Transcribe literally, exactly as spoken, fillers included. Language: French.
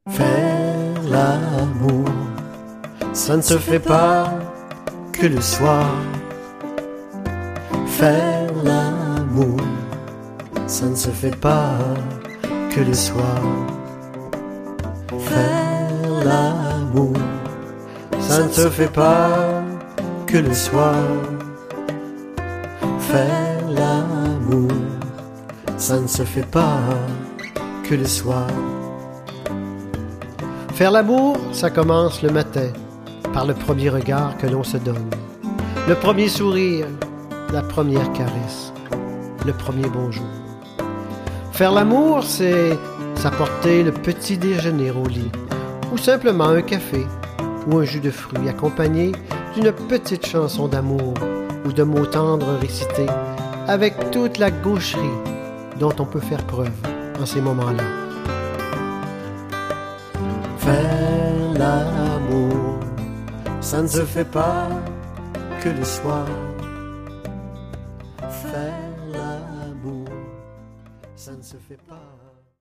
Faire l'amour, ça ne se fait pas que le soir. Faire l'amour, ça ne se fait pas que le soir. Faire l'amour, ça ne se fait pas que le soir. Faire l'amour, ça ne se fait pas que le soir. Faire l'amour, ça commence le matin, par le premier regard que l'on se donne, le premier sourire, la première caresse, le premier bonjour. Faire l'amour, c'est s'apporter le petit déjeuner au lit, ou simplement un café, ou un jus de fruits accompagné d'une petite chanson d'amour, ou de mots tendres récités, avec toute la gaucherie dont on peut faire preuve en ces moments-là. Faire l'amour, ça ne se fait pas que le soir. Faire l'amour, ça ne se fait pas